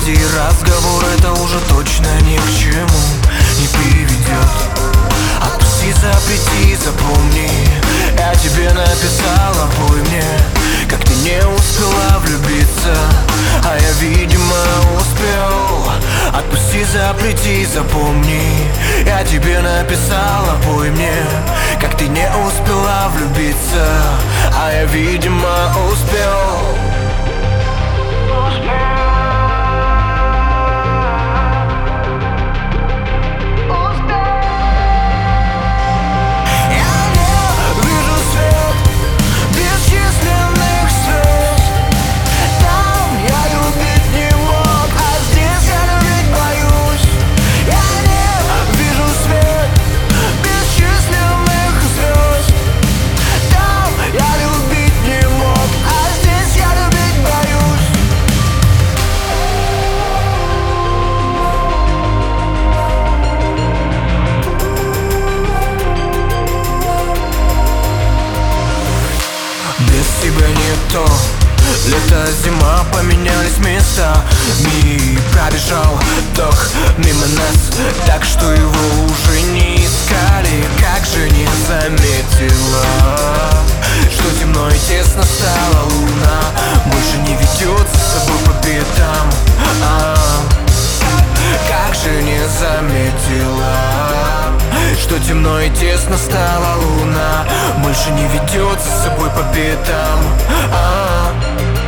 Уходи, разговор это уже точно ни к чему не приведет. Отпусти, запрети, запомни, я тебе написала, пой мне, как ты не успела влюбиться, а я, видимо, успел. Отпусти, запрети, запомни, я тебе написала, пой мне, как ты не успела влюбиться, а я, видимо, успел. Без тебя не то. Лето, зима поменялись местами. Пробежал ток мимо нас, так что его уже не искали. Как же не заметила, что темно и тесно стала луна. Больше не ведет за собой по пятам. Как же не заметила, что темно и тесно стала луна. Больше не ведет за собой по пятам.